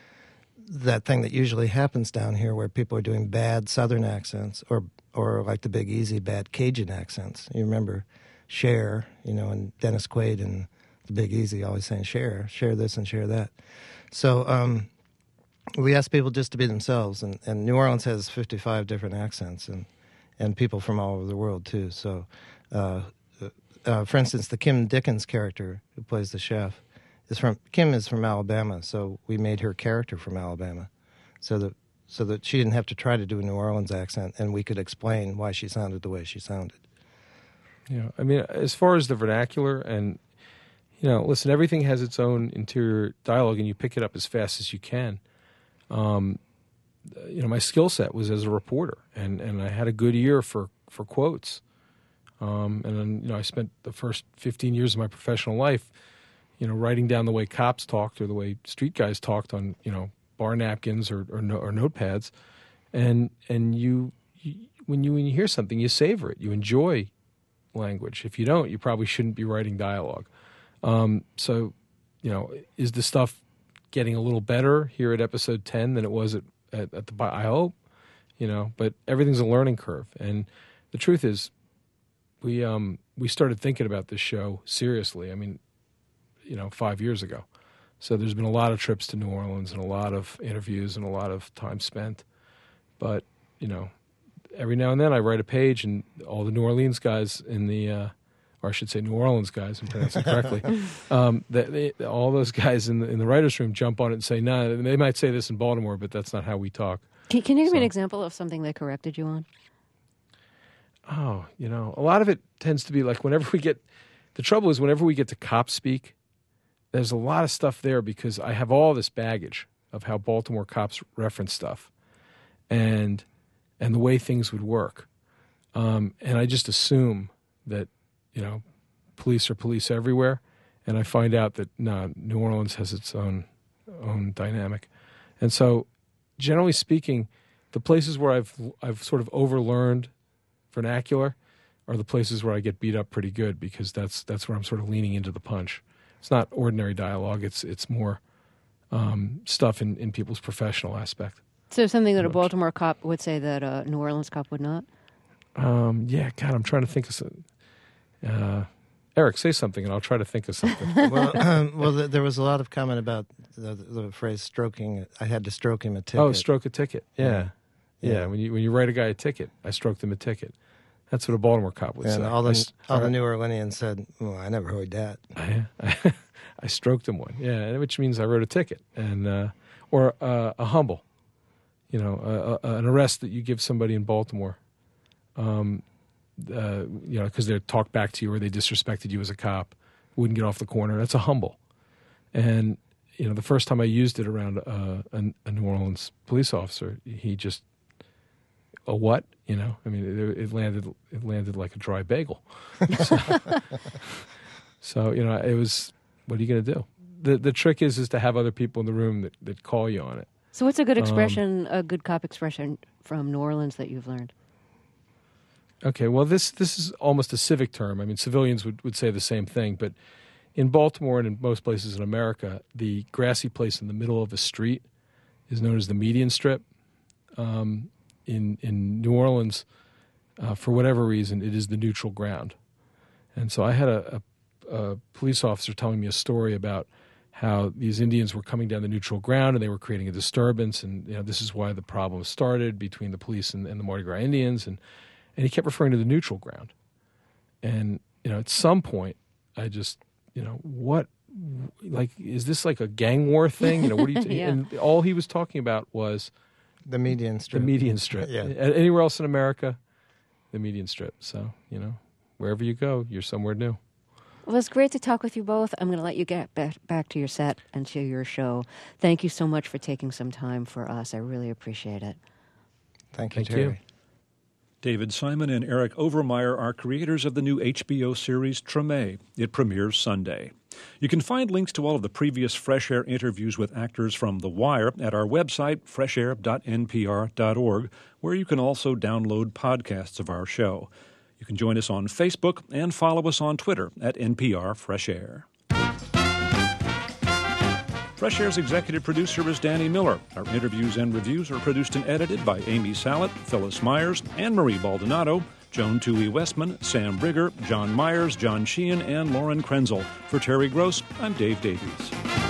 that thing that usually happens down here where people are doing bad Southern accents or or like the Big Easy, bad Cajun accents. You remember Cher, you know, and Dennis Quaid and the Big Easy always saying, share, share this and share that. So um, we asked people just to be themselves, and, and New Orleans has fifty-five different accents, and, and people from all over the world, too. So, uh, uh, for instance, the Kim Dickens character who plays the chef, is from Kim is from Alabama, so we made her character from Alabama, so that so that she didn't have to try to do a New Orleans accent, and we could explain why she sounded the way she sounded. Yeah, I mean, as far as the vernacular, and you know, listen, everything has its own interior dialogue, and you pick it up as fast as you can. Um, you know, my skill set was as a reporter, and, and I had a good ear for for quotes. Um, and then, you know, I spent the first fifteen years of my professional life, you know, writing down the way cops talked or the way street guys talked on, you know, bar napkins or or, no, or notepads, and and you, you when you when you hear something, you savor it, you enjoy language. If you don't, you probably shouldn't be writing dialogue. Um, so, you know, is the stuff getting a little better here at episode ten than it was at at, at the? I hope, you know, but everything's a learning curve, and the truth is, we um we started thinking about this show seriously. I mean, you know, five years ago. So there's been a lot of trips to New Orleans and a lot of interviews and a lot of time spent. But, you know, every now and then I write a page and all the New Orleans guys in the, uh, or I should say New Orleans guys, I'm pronouncing it correctly, um, they, they, all those guys in the, in the writer's room jump on it and say, nah, they might say this in Baltimore, but that's not how we talk. Can, can you give so, me an example of something they corrected you on? Oh, you know, a lot of it tends to be like whenever we get, the trouble is whenever we get to cop speak, there's a lot of stuff there because I have all this baggage of how Baltimore cops reference stuff and and the way things would work. Um, and I just assume that, you know, police are police everywhere. And I find out that, no, New Orleans has its own own dynamic. And so, generally speaking, the places where I've I've sort of overlearned vernacular are the places where I get beat up pretty good because that's that's where I'm sort of leaning into the punch. It's not ordinary dialogue. It's it's more um, stuff in, in people's professional aspect. So something that a Baltimore cop would say that a New Orleans cop would not? Um, yeah, God, I'm trying to think of some... Uh, Eric, say something, and I'll try to think of something. well, um, well, th- there was a lot of comment about the, the phrase "stroking." I had to stroke him a ticket. Oh, stroke a ticket. Yeah. yeah, yeah. When you when you write a guy a ticket, I stroked him a ticket. That's what a Baltimore cop would and say. all the I, all I, the New Orleanians said, "Well, I never heard that." I, I, I stroked him one. Yeah, which means I wrote a ticket, and uh, or uh, a humble, you know, uh, uh, an arrest that you give somebody in Baltimore. Um, Uh, you know, because they talked back to you or they disrespected you as a cop, wouldn't get off the corner. That's a humble. And, you know, the first time I used it around uh, a, a New Orleans police officer, he just, a what? You know, I mean, it, it landed it landed like a dry bagel. so, so, you know, it was, what are you going to do? The the trick is is to have other people in the room that, that call you on it. So what's a good expression, um, a good cop expression from New Orleans that you've learned? Okay, well, this this is almost a civic term. I mean, civilians would, would say the same thing, but in Baltimore and in most places in America, the grassy place in the middle of a street is known as the median strip. Um, in in New Orleans, uh, for whatever reason, it is the neutral ground. And so I had a, a, a police officer telling me a story about how these Indians were coming down the neutral ground and they were creating a disturbance, and you know this is why the problem started between the police and, and the Mardi Gras Indians, and And he kept referring to the neutral ground. And, you know, at some point, I just, you know, what, like, is this like a gang war thing? You know, what do you, t- yeah. and all he was talking about was the median strip. The median strip. Yeah. Anywhere else in America, the median strip. So, you know, wherever you go, you're somewhere new. Well, it's great to talk with you both. I'm going to let you get back to your set and to your show. Thank you so much for taking some time for us. I really appreciate it. Thank you, Thank Terry. you. David Simon and Eric Overmyer are creators of the new H B O series Treme. It premieres Sunday. You can find links to all of the previous Fresh Air interviews with actors from The Wire at our website, fresh air dot n p r dot org, where you can also download podcasts of our show. You can join us on Facebook and follow us on Twitter at N P R Fresh Air. Fresh Air's executive producer is Danny Miller. Our interviews and reviews are produced and edited by Amy Sallett, Phyllis Myers, Anne-Marie Baldonado, Joan Toohey Westman, Sam Brigger, John Myers, John Sheehan, and Lauren Krenzel. For Terry Gross, I'm Dave Davies.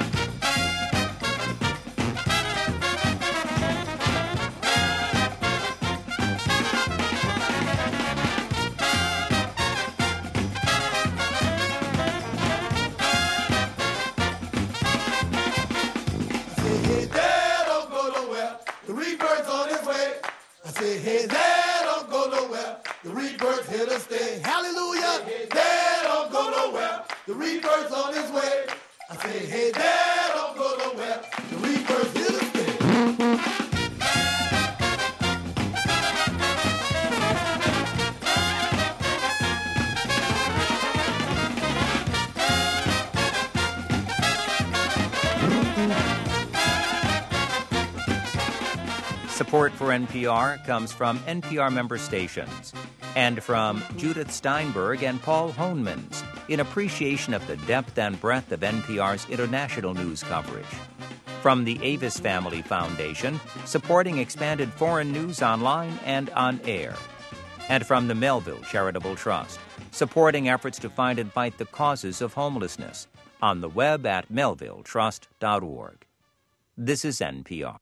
Support for N P R comes from N P R member stations and from Judith Steinberg and Paul Hohnmans in appreciation of the depth and breadth of N P R's international news coverage. From the Avis Family Foundation, supporting expanded foreign news online and on air. And from the Melville Charitable Trust, supporting efforts to find and fight the causes of homelessness on the web at melville trust dot org. This is N P R.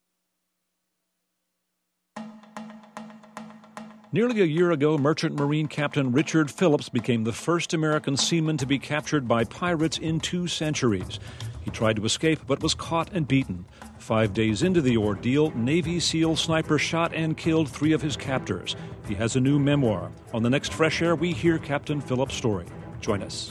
Nearly a year ago, Merchant Marine Captain Richard Phillips became the first American seaman to be captured by pirates in two centuries. He tried to escape but was caught and beaten. Five days into the ordeal, Navy SEAL sniper shot and killed three of his captors. He has a new memoir. On the next Fresh Air, we hear Captain Phillips' story. Join us.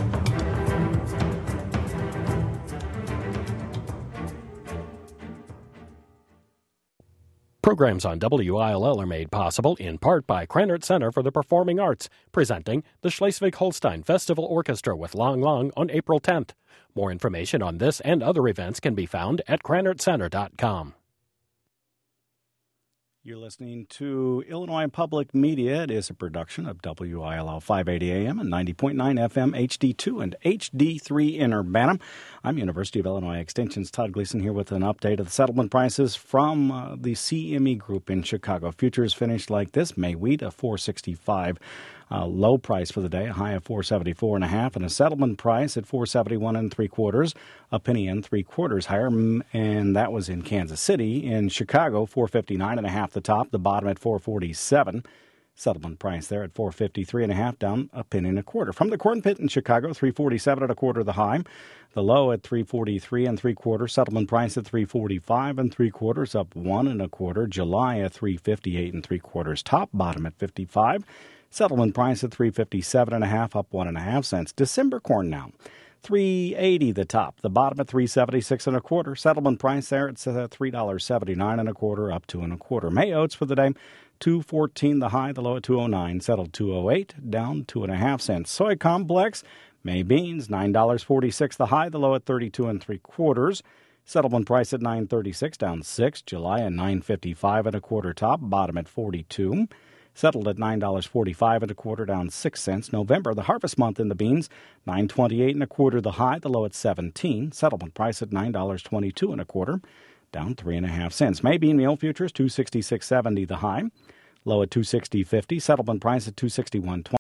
Programs on W I L L are made possible in part by Krannert Center for the Performing Arts, presenting the Schleswig-Holstein Festival Orchestra with Lang Lang on April tenth. More information on this and other events can be found at krannert center dot com. You're listening to Illinois Public Media. It is a production of W I L L five eighty A M and ninety point nine F M H D two and H D three in Urbana. I'm University of Illinois Extension's Todd Gleason here with an update of the settlement prices from uh, the C M E Group in Chicago. Futures finished like this. May wheat a four sixty-five. Uh, low price for the day, a high of four seventy-four and a half, and a settlement price at four seventy-one and three quarters, a penny and three quarters higher, and that was in Kansas City. In Chicago, four fifty-nine and a half the top, the bottom at four forty-seven. Settlement price there at four fifty-three and a half, down a penny and a quarter. From the corn pit in Chicago, three forty-seven and a quarter the high, the low at three forty-three and three quarters. Settlement price at three forty-five and three quarters, up one and a quarter. July at three fifty-eight and three quarters, top, bottom at fifty-five. Settlement price at three fifty-seven and a half, up one and a half cents. December corn now, three eighty the top, the bottom at three seventy-six and a quarter. Settlement price there at three seventy-nine and a quarter, up two and a quarter. May oats for the day, two fourteen the high, the low at two oh nine, settled two oh eight, down two and a half cents. Soy complex, May beans, nine forty-six the high, the low at thirty-two and three quarters. Settlement price at nine thirty-six, down six. July at nine fifty-five and a quarter top, bottom at forty-two. Settled at nine forty-five and a quarter, down six cents. November, the harvest month in the beans, nine twenty-eight and a quarter the high, the low at seventeen. Settlement price at nine twenty-two and a quarter, down three and a half cents. May bean meal futures, two sixty-six seventy the high, low at two sixty fifty. Settlement price at two sixty-one twenty.